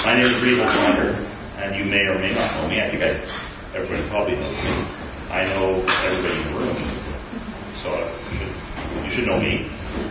My name is Regal Blunder, and you may or may not know me. I think everybody probably knows me. I know everybody in the room, so you should know me.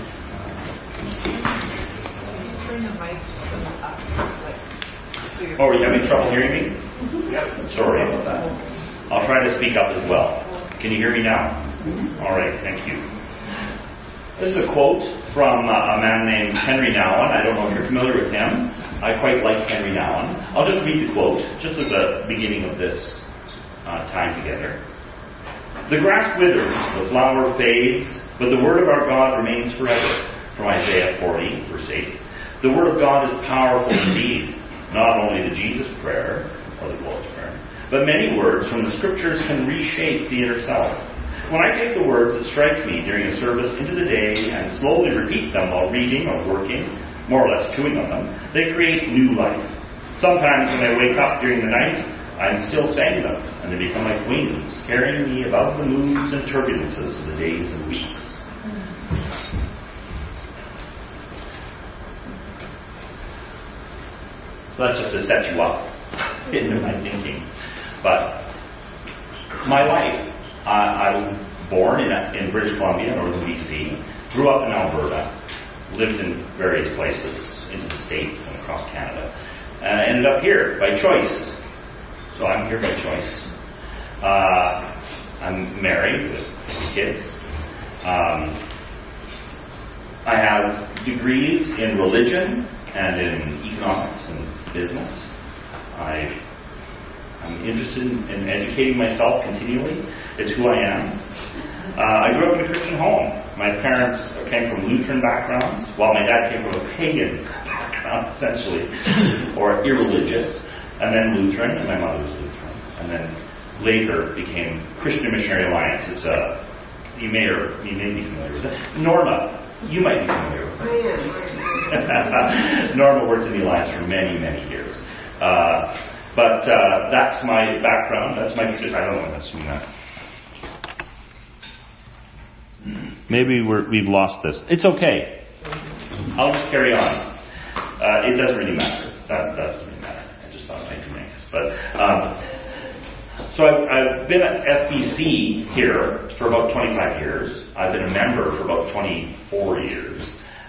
Turn the mic up. Oh, are you having trouble hearing me? Yep. Sorry about that. I'll try to speak up as well. Can you hear me now? All right, thank you. This is a quote from a man named Henry Nouwen. I don't know if you're familiar with him. I quite like Henry Nouwen. I'll just read the quote, just as a beginning of this time together. The grass withers, the flower fades, but the word of our God remains forever. From Isaiah 40, verse 8. The word of God is powerful indeed. Not only the Jesus prayer, or the Lord's Prayer, but many words from the Scriptures can reshape the inner self. When I take the words that strike me during a service into the day and slowly repeat them while reading or working, more or less chewing on them, they create new life. Sometimes when I wake up during the night, I'm still saying them, and they become like wings, carrying me above the moods and turbulences of the days and weeks. So that's just to set you up into my thinking. But my life, I was born in British Columbia, northern BC, grew up in Alberta, lived in various places, into the States and across Canada, and I ended up here by choice. So I'm here by choice. I'm married with kids. I have degrees in religion and in economics and business. I'm interested in educating myself continually. It's who I am. I grew up in a Christian home. My parents came from Lutheran backgrounds, while my dad came from a pagan background, essentially, or irreligious, and then Lutheran, and my mother was Lutheran, and then later became Christian Missionary Alliance. It's you may be familiar with it. Norma, you might be familiar with it. I am. Norma worked in the Alliance for many, many years. But that's my background. That's my position. I don't know what that's mean. Maybe we've lost this. It's okay. I'll just carry on. It doesn't really matter. That doesn't really matter. I just thought it might be nice. But so I've been at FBC here for about 25 years. I've been a member for about 24 years.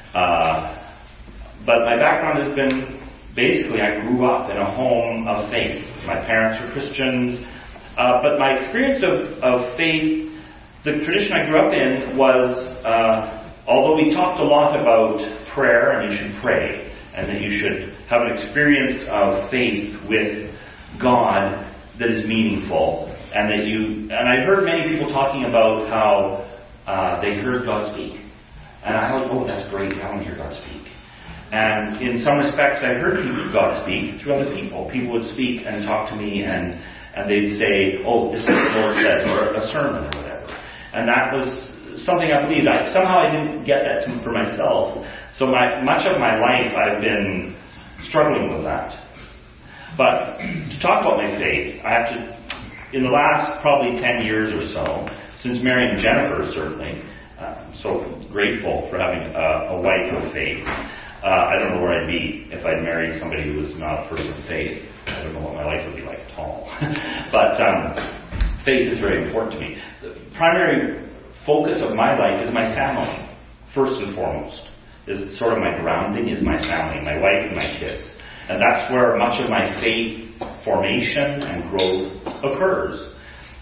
But my background has been, basically, I grew up in a home of faith. My parents were Christians. But my experience of faith, the tradition I grew up in was, although we talked a lot about prayer, and you should pray, and that you should have an experience of faith with God that is meaningful, and I heard many people talking about how they heard God speak. And I thought, oh, that's great, I want to hear God speak. And in some respects, I heard God speak through other people. People would speak and talk to me, and they'd say, oh, this is what the Lord says, or a sermon, or whatever. And that was something I believed. Somehow I didn't get that for myself. So much of my life, I've been struggling with that. But to talk about my faith, I have to, in the last probably 10 years or so, since marrying Jennifer, certainly, I'm so grateful for having a wife of faith. I don't know where I'd be if I'd married somebody who was not a person of faith. I don't know what my life would be like at all. But faith is very important to me. The primary focus of my life is my family, first and foremost. Is sort of my grounding is my family, my wife and my kids. And that's where much of my faith formation and growth occurs.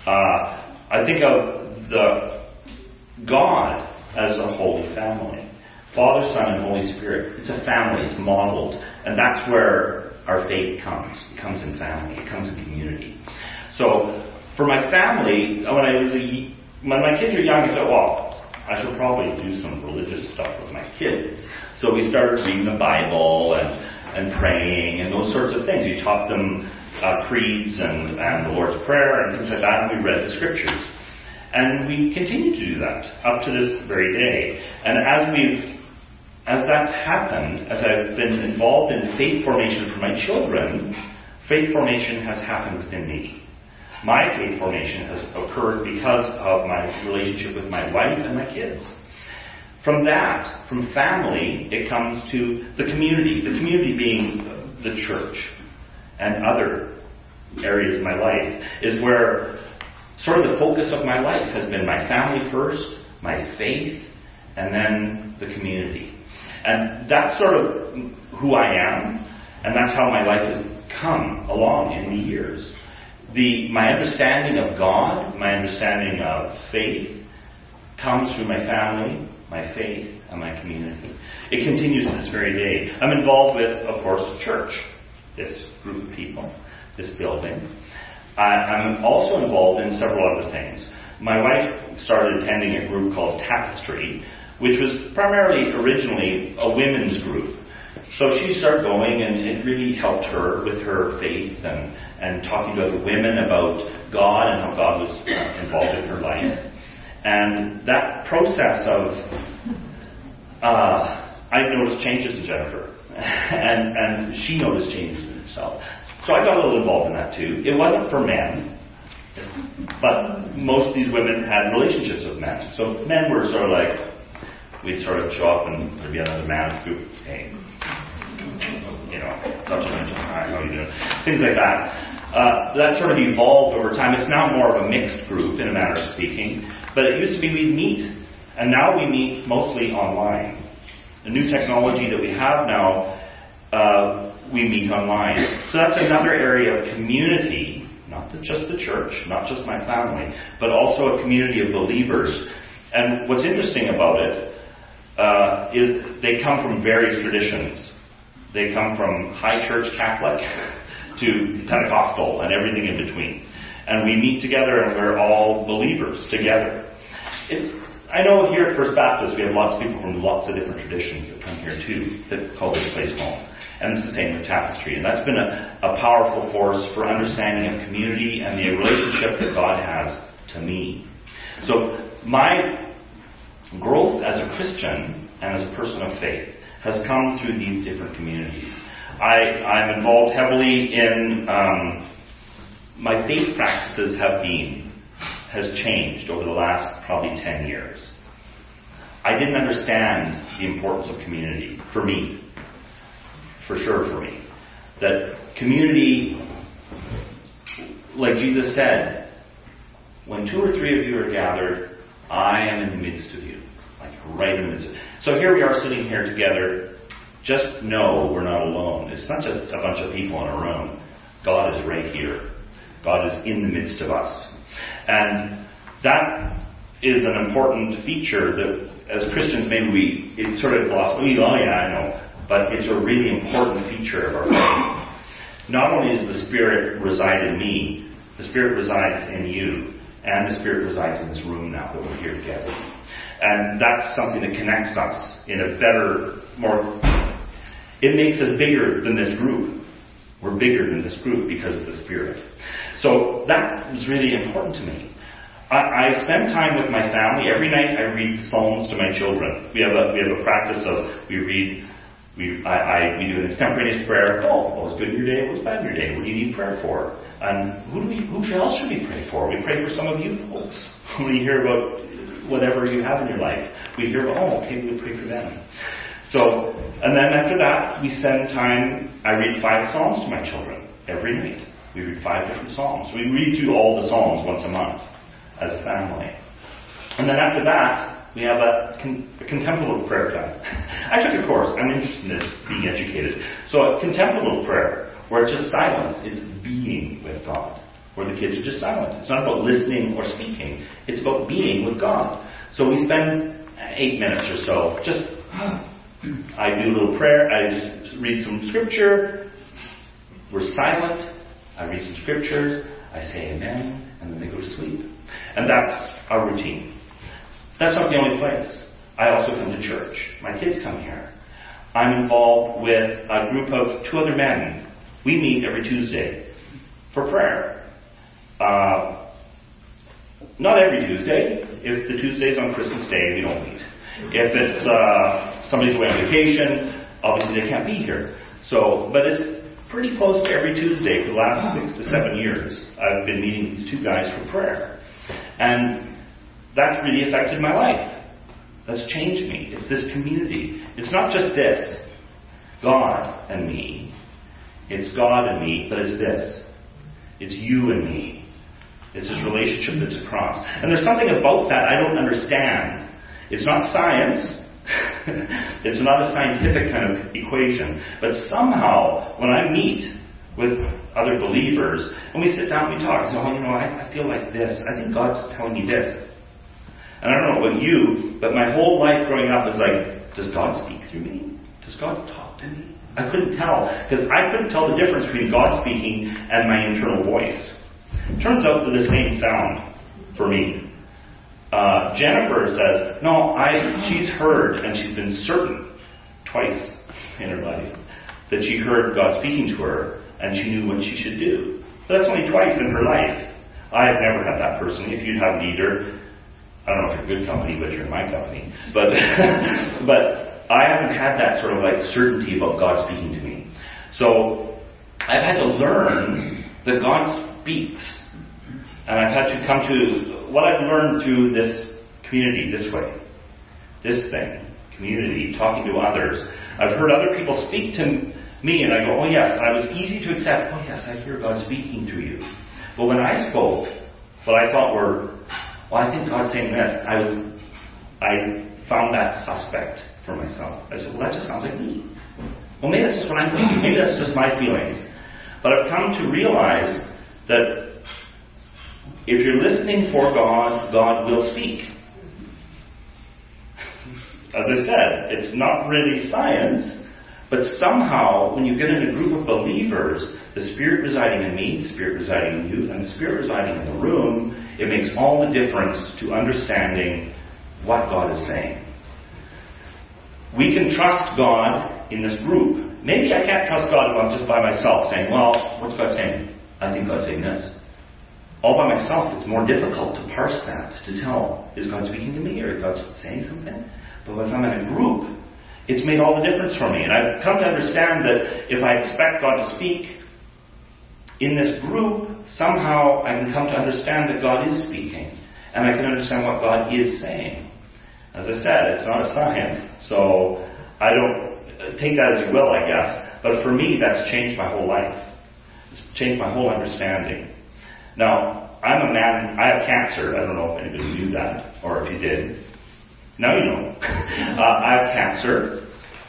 I think of the God as a holy family. Father, Son, and Holy Spirit. It's a family. It's modeled. And that's where our faith comes. It comes in family. It comes in community. So, for my family, when my kids were young, I thought, well, I should probably do some religious stuff with my kids. So we started reading the Bible and praying and those sorts of things. We taught them creeds and the Lord's Prayer and things like that, and we read the Scriptures. And we continue to do that up to this very day. And as that's happened, as I've been involved in faith formation for my children, faith formation has happened within me. My faith formation has occurred because of my relationship with my wife and my kids. From family, it comes to the community being the church and other areas of my life is where sort of the focus of my life has been my family first, my faith, and then the community. And that's sort of who I am, and that's how my life has come along in the years. My understanding of God, my understanding of faith, comes through my family, my faith, and my community. It continues to this very day. I'm involved with, of course, church, this group of people, this building. I'm also involved in several other things. My wife started attending a group called Tapestry, which was primarily originally a women's group. So she started going, and it really helped her with her faith and talking to other women about God and how God was involved in her life. And that process of, I noticed changes in Jennifer, and she noticed changes in herself. So I got a little involved in that too. It wasn't for men, but most of these women had relationships with men. So men were sort of like, we'd sort of show up and there'd be another man who, hey, not to mention, hi, how are you doing? Things like that. That sort of evolved over time. It's now more of a mixed group, in a manner of speaking. But it used to be we'd meet, and now we meet mostly online. The new technology that we have now, we meet online. So that's another area of community, not just the church, not just my family, but also a community of believers. And what's interesting about it is they come from various traditions. They come from high church Catholic to Pentecostal and everything in between. And we meet together and we're all believers together. I know here at First Baptist we have lots of people from lots of different traditions that come here too that call this place home. And it's the same with Tapestry. And that's been a powerful force for understanding of community and the relationship that God has to me. So my growth as a Christian and as a person of faith has come through these different communities. I'm involved heavily in my faith practices has changed over the last probably 10 years. I didn't understand the importance of community for me, for sure for me. That community, like Jesus said, when 2 or 3 of you are gathered, I am in the midst of you. Like right in the midst of you. So here we are sitting here together. Just know we're not alone. It's not just a bunch of people in a room. God is right here. God is in the midst of us. And that is an important feature that as Christians maybe it's sort of lost. Oh yeah, I know. But it's a really important feature of our faith. Not only does the Spirit reside in me, the Spirit resides in you. And the Spirit resides in this room now that we're here together. And that's something that connects us in a better, it makes us bigger than this group. We're bigger than this group because of the Spirit. So that was really important to me. I spend time with my family. Every night I read the Psalms to my children. We have a practice of we do an extemporaneous prayer. Oh, what was good in your day? What was bad in your day? What do you need prayer for? And who else should we pray for? We pray for some of you folks. When you hear about whatever you have in your life, we hear about, okay, we pray for them. So, and then after that, we spend time, I read 5 Psalms to my children every night. We read 5 different Psalms. We read through all the Psalms once a month as a family. And then after that, we have a contemplative prayer time. I took a course. I'm interested in being educated. So a contemplative prayer, where it's just silence. It's being with God. Where the kids are just silent. It's not about listening or speaking. It's about being with God. So we spend 8 minutes or so. Just, I do a little prayer. I read some scripture. We're silent. I read some scriptures. I say amen. And then they go to sleep. And that's our routine. That's not the only place. I also come to church. My kids come here. I'm involved with a group of 2 other men. We meet every Tuesday for prayer. Not every Tuesday. If the Tuesday's on Christmas Day, we don't meet. If it's somebody's away on vacation, obviously they can't be here. But it's pretty close to every Tuesday for the last 6 to 7 years. I've been meeting these 2 guys for prayer. And that's really affected my life. That's changed me. It's this community. It's not just this, God and me. It's God and me, but it's this. It's you and me. It's this relationship that's across. And there's something about that I don't understand. It's not science. It's not a scientific kind of equation. But somehow, when I meet with other believers, and we sit down and we talk, so, I feel like this. I think God's telling me this. And I don't know about you, but my whole life growing up is like, does God speak through me? Does God talk to me? I couldn't tell, because I couldn't tell the difference between God speaking and my internal voice. It turns out they're the same sound for me. Jennifer says, she's heard, and she's been certain twice in her life that she heard God speaking to her, and she knew what she should do. But that's only twice in her life. I have never had that personally. If you haven't either, I don't know if you're good company, but you're in my company. But but I haven't had that sort of like certainty about God speaking to me. So I've had to learn that God speaks. And I've had to come to what I've learned through this community this way. This thing, community, talking to others. I've heard other people speak to me and I go, oh yes, and I was easy to accept, oh yes, I hear God speaking through you. But when I spoke, what I thought were, I think God's saying this, I found that suspect for myself. I said, that just sounds like me. Well, maybe that's just what I'm thinking. Maybe that's just my feelings. But I've come to realize that if you're listening for God, God will speak. As I said, it's not really science, but somehow when you get in a group of believers, the Spirit residing in me, the Spirit residing in you, and the Spirit residing in the room, it makes all the difference to understanding what God is saying. We can trust God in this group. Maybe I can't trust God if I'm just by myself saying, what's God saying? I think God's saying this. All by myself, it's more difficult to parse that, to tell, is God speaking to me or is God saying something? But if I'm in a group, it's made all the difference for me. And I've come to understand that if I expect God to speak in this group, somehow I can come to understand that God is speaking. And I can understand what God is saying. As I said, it's not a science, so I don't take that as you will, I guess. But for me, that's changed my whole life. It's changed my whole understanding. Now, I'm a man, I have cancer. I don't know if anybody knew that, or if you did. Now you know. I have cancer.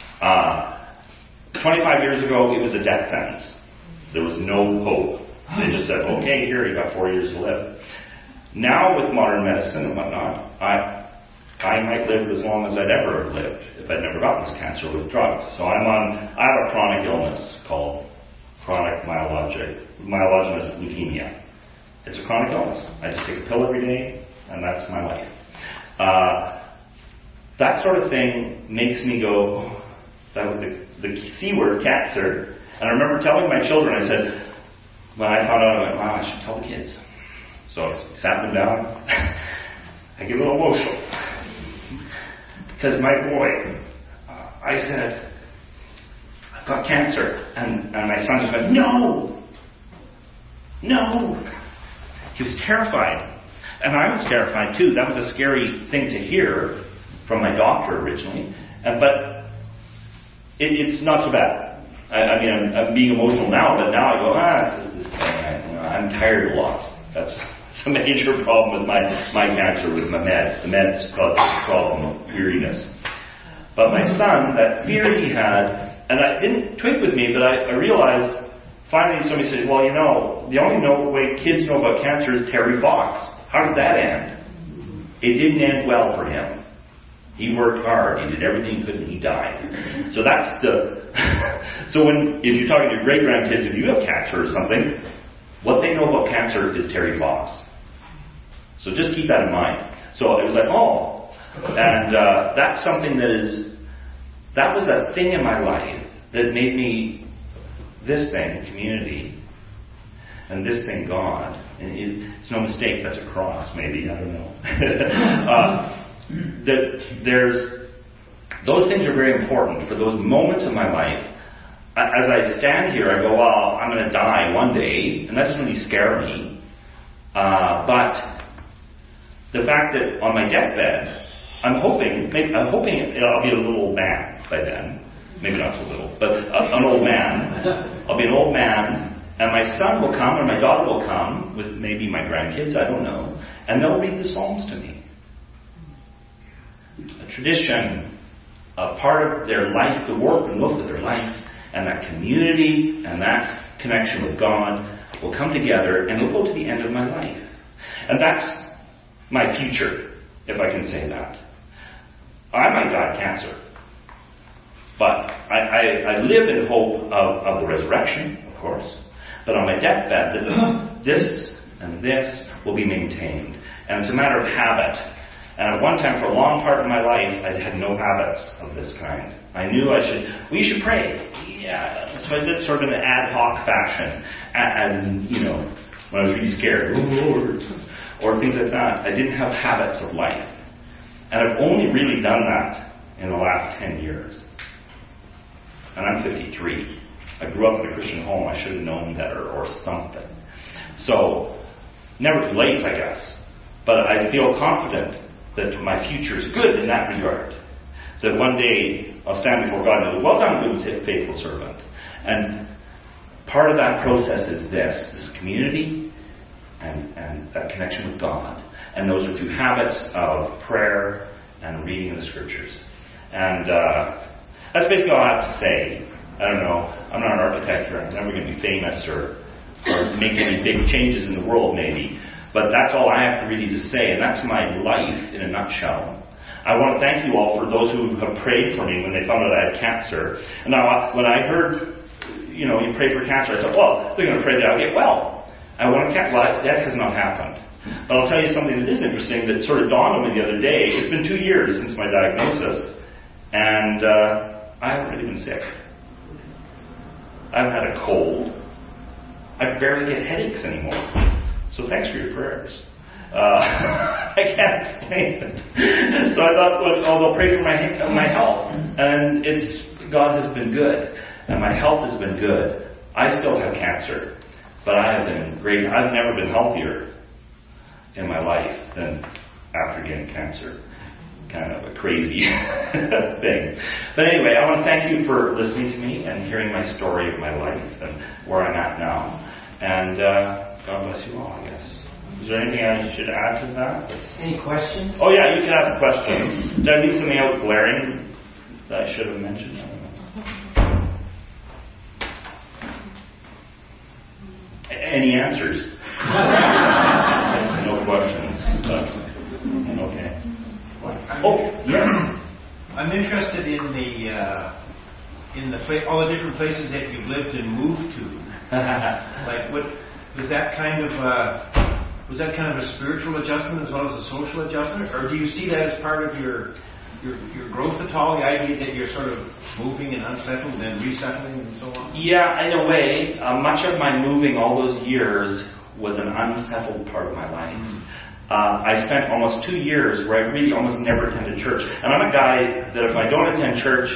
25 years ago, it was a death sentence. There was no hope. They just said, okay, here, you got 4 years to live. Now, with modern medicine and whatnot, I might live as long as I'd ever lived if I'd never gotten this cancer with drugs. So I have a chronic illness called chronic myelogenous leukemia. It's a chronic illness. I just take a pill every day, and that's my life. That sort of thing makes me go, that the C word, cancer. And I remember telling my children, I said, when I found out, I went, wow, I should tell the kids. So I sat them down. I get a little emotional. Because my boy, I said, I've got cancer. And my son just went, no! He was terrified. And I was terrified too. That was a scary thing to hear from my doctor originally. But it's not so bad. I'm being emotional now, but now I go, this thing. I'm tired a lot. That's a major problem with my cancer, with my meds. The meds cause a problem of weariness. But my son, that fear he had, and it didn't twig with me, but I realized, finally somebody said, well, the only way kids know about cancer is Terry Fox. How did that end? It didn't end well for him. He worked hard. He did everything he could, and he died. So that's if you're talking to your great-grandkids, if you have cancer or something, what they know about cancer is Terry Fox. So just keep that in mind. So it was like, and that's something that was a thing in my life that made me this thing, community, and this thing, God. And it's no mistake, that's a cross, maybe, I don't know. Those things are very important for those moments of my life. As I stand here, I go, well, I'm going to die one day, and that doesn't really scare me. But the fact that on my deathbed, I'm hoping I'll be a little old man by then. Maybe not so little, but an old man. I'll be an old man, and my son will come, or my daughter will come, with maybe my grandkids, I don't know, and they'll read the Psalms to me. A tradition, a part of their life, the work and look of their life, and that community and that connection with God will come together, and it'll go to the end of my life. And that's my future, if I can say that. I might die of cancer, but I live in hope of the resurrection, of course. But on my deathbed, this and this will be maintained. And it's a matter of habit. And at one time, for a long part of my life, I had no habits of this kind. I knew we should pray. Yeah. So I did sort of in an ad hoc fashion. And, when I was really scared, oh Lord, or things like that. I didn't have habits of life. And I've only really done that in the last 10 years. And I'm 53. I grew up in a Christian home. I should have known better or something. So, never too late, I guess. But I feel confident that my future is good in that regard. That one day I'll stand before God and go, well done, good, faithful servant. And part of that process is this community and that connection with God. And those are through habits of prayer and reading of the scriptures. And that's basically all I have to say. I don't know. I'm not an architect, or I'm never going to be famous or make any big changes in the world, maybe. But that's all I have to really to say, and that's my life in a nutshell. I want to thank you all for those who have prayed for me when they found out I had cancer. And now, when I heard, you pray for cancer, I thought, well, they're going to pray that I'll get well. Well, that has not happened. But I'll tell you something that is interesting that sort of dawned on me the other day. It's been 2 years since my diagnosis, and I haven't really been sick. I haven't had a cold. I barely get headaches anymore. So thanks for your prayers. I can't explain it. So I thought, they'll pray for my health. And God has been good. And my health has been good. I still have cancer. But I have been great. I've never been healthier in my life than after getting cancer. Kind of a crazy thing. But anyway, I want to thank you for listening to me and hearing my story of my life and where I'm at now. And God bless you all, I guess. Is there anything I should add to that? Any questions? Oh yeah, you can ask questions. Did I leave something out glaring that I should have mentioned? I don't know. Any answers? No questions. Okay. Oh, yes. I'm interested in all the different places that you've lived and moved to. Like, what was that kind of a spiritual adjustment as well as a social adjustment, or do you see that as part of your growth at all? The idea that you're sort of moving and unsettled and then resettling and so on. Yeah, in a way, much of my moving all those years was an unsettled part of my life. I spent almost 2 years where I really almost never attended church. And I'm a guy that if I don't attend church,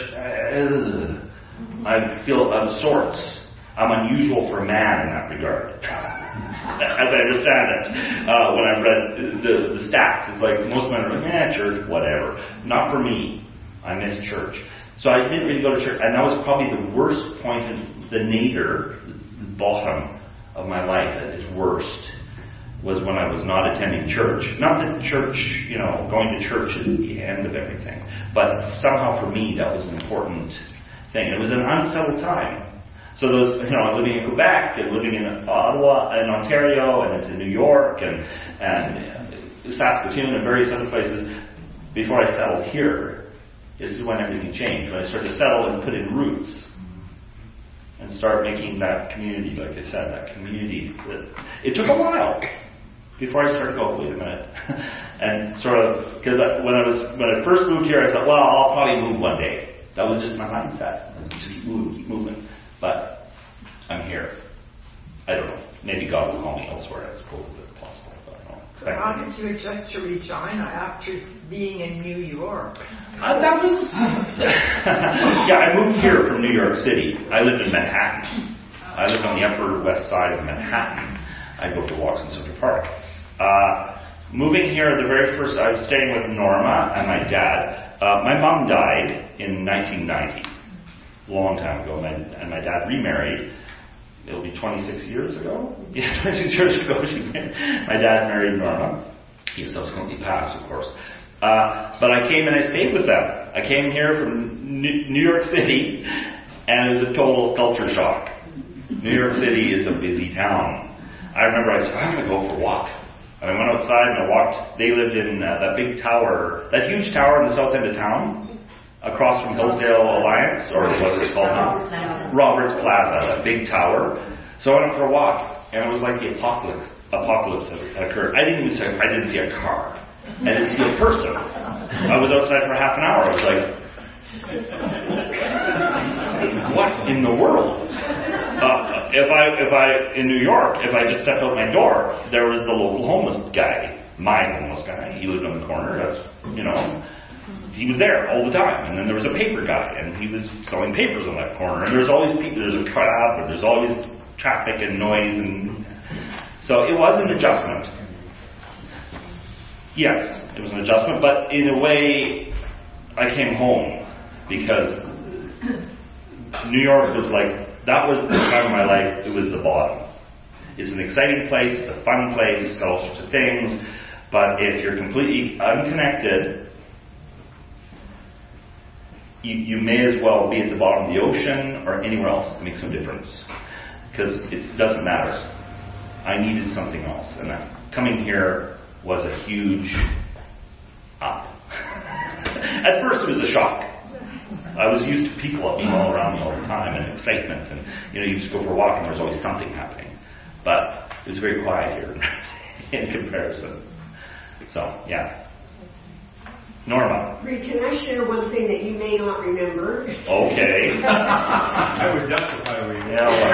I feel of sorts. I'm unusual for a man in that regard, as I understand it. When I read the stats, it's like most men are like, church, whatever. Not for me. I miss church. So I didn't really go to church. And that was probably the worst point, the nadir, the bottom of my life at its worst, was when I was not attending church. Not that church, going to church is the end of everything. But somehow for me, that was an important thing. It was an unsettled time. So those, living in Quebec and living in Ottawa and Ontario and into New York and Saskatoon and various other places, before I settled here, this is when everything changed. When I started to settle and put in roots and start making that community, like I said, that community. It took a while before I started to go, wait a minute. And sort of, because when I first moved here, I thought, well, I'll probably move one day. That was just my mindset. Just keep moving. But I'm here. I don't know. Maybe God will call me elsewhere, I suppose. Is it possible? But I don't expect So how did you adjust to Regina after being in New York? That was... yeah, I moved here from New York City. I lived in Manhattan. I lived on the Upper West Side of Manhattan. I go for walks in Central Park. Moving here, the very first... I was staying with Norma and my dad. My mom died in 1990. A long time ago, and my dad remarried, it'll be 26 years ago. Yeah, 26 years ago, my dad married Norma. He subsequently passed, of course. But I came and I stayed with them. I came here from New York City, and it was a total culture shock. New York City is a busy town. I remember I said, I'm going to go for a walk. And I went outside and I walked. They lived in that big tower, that huge tower in the south end of town, across from Hillsdale Alliance, or what it's called now, Roberts Plaza, that big tower. So I went for a walk, and it was like the apocalypse had occurred. I didn't see a car. I didn't see a person. I was outside for half an hour. I was like, what in the world? In New York, if I just stepped out my door, there was the local homeless guy, my homeless guy. He lived on the corner. That's, he was there all the time. And then there was a paper guy, and he was selling papers on that corner. And there's always people. There's a crowd, but there's always traffic and noise, and so it was an adjustment. Yes, it was an adjustment, but in a way, I came home because New York was like, that was the time of my life, it was the bottom. It's an exciting place, it's a fun place, it's got all sorts of things, but if you're completely unconnected, you may as well be at the bottom of the ocean or anywhere else. It makes no difference, because it doesn't matter. I needed something else, and coming here was a huge up. At first it was a shock. I was used to people being all around me all the time, and excitement, and you just go for a walk and there's always something happening. But it was very quiet here in comparison. So, yeah. Norma. Reed, can I share one thing that you may not remember? Okay. I would justify reading.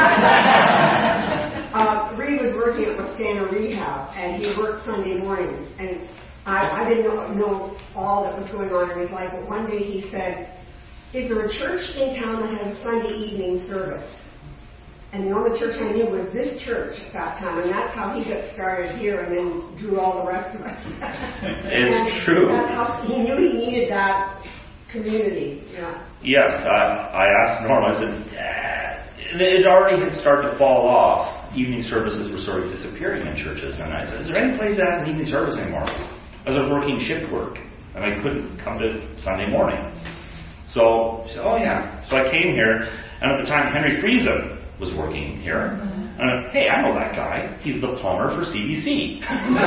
Reed was working at Westana Rehab, and he worked Sunday mornings. And I didn't know all that was going on in his life, but one day he said, is there a church in town that has a Sunday evening service? And the only church I knew was this church at that time, and that's how he got started here and then drew all the rest of us. It's true. That's how he knew he needed that community. Yeah. Yes, I asked Norma, I said, it already had started to fall off. Evening services were sort of disappearing in churches, and I said, is there any place that has an evening service anymore? I was working shift work, and I couldn't come to Sunday morning. So she said, oh yeah. So I came here, and at the time Henry Friesen was working here. And I went, hey, I know that guy. He's the plumber for CBC.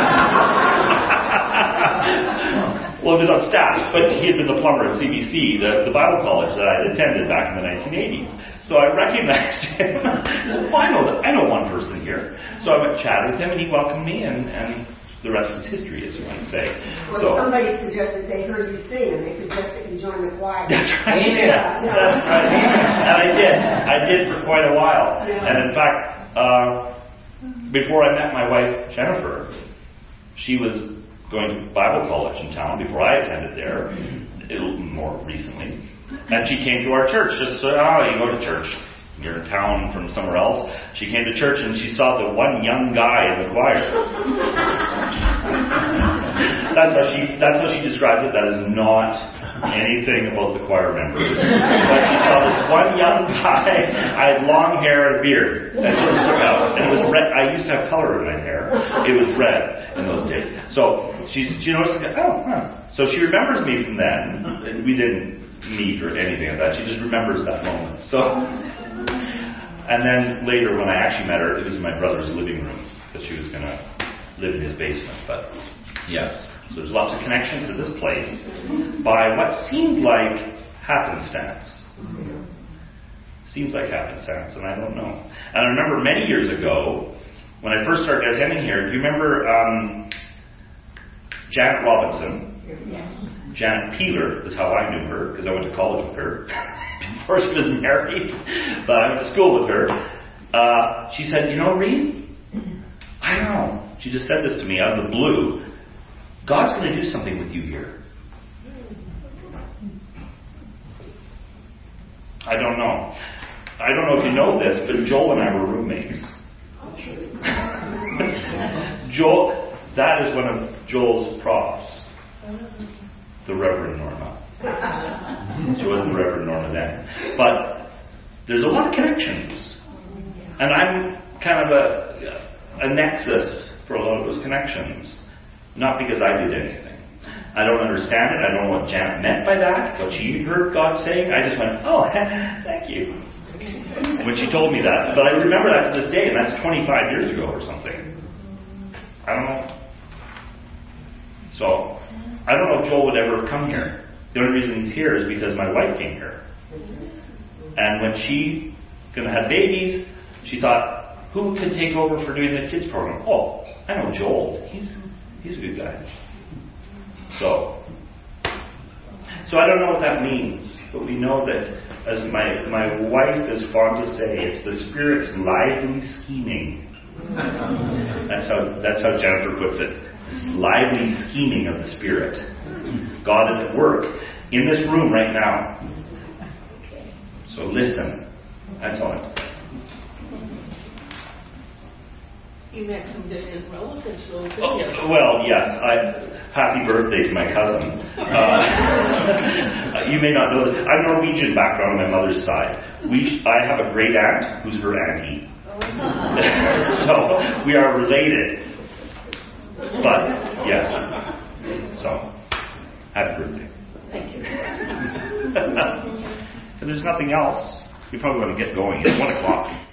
Well, he was on staff, but he had been the plumber at CBC, the Bible college that I attended back in the 1980s. So I recognized him. I said, well, I know one person here. So I went chatted with him, and he welcomed me, and the rest is history, as you might say. Well, somebody suggested they heard you sing, and they suggested you join the choir. That's right. Yeah. That's right. And I did for quite a while. Yeah. And in fact, before I met my wife, Jennifer, she was going to Bible college in town before I attended there, more recently. And she came to our church, just so, you go to church. You're in town from somewhere else. She came to church and she saw the one young guy in the choir. That's how she describes it. That is not anything about the choir members. But she saw this one young guy. I had long hair and a beard. That sort of stuck out. And it was red. I used to have color in my hair. It was red in those days. So she noticed, So she remembers me from then. We didn't meet or anything like that. She just remembers that moment. So. And then later, when I actually met her, it was in my brother's living room, because she was going to live in his basement. But yes, so there's lots of connections to this place by what seems like happenstance. Seems like happenstance, and I don't know. And I remember many years ago, when I first started attending here, do you remember Janet Robinson? Yes. Janet Peeler is how I knew her, because I went to college with her. Before she was married, but I went to school with her. She said, Reed, I don't know. She just said this to me out of the blue. God's going to do something with you here. I don't know. I don't know if you know this, but Joel and I were roommates. Joel, that is one of Joel's props. The Reverend Norma. She wasn't the Reverend Norma then. But there's a lot of connections. And I'm kind of a nexus for a lot of those connections. Not because I did anything. I don't understand it. I don't know what Janet meant by that, what she heard God saying. I just went, oh, thank you, when she told me that. But I remember that to this day, and that's 25 years ago or something. I don't know. So, I don't know if Joel would ever come here. The only reason he's here is because my wife came here. And when she gonna have babies, she thought, who could take over for doing the kids program? Oh, I know Joel. He's a good guy. So I don't know what that means, but we know that, as my wife is fond to say, it's the Spirit's lively scheming. That's how Jennifer puts it. This lively scheming of the Spirit. God is at work in this room right now. So listen. That's all I have to say. You met some distant relatives, though. Well, yes. Happy birthday to my cousin. You may not know this. I'm Norwegian background on my mother's side. I have a great aunt who's her auntie. So we are related. But, yes. So, happy birthday. Thank you. If there's nothing else, we probably want to get going. It's 1 o'clock.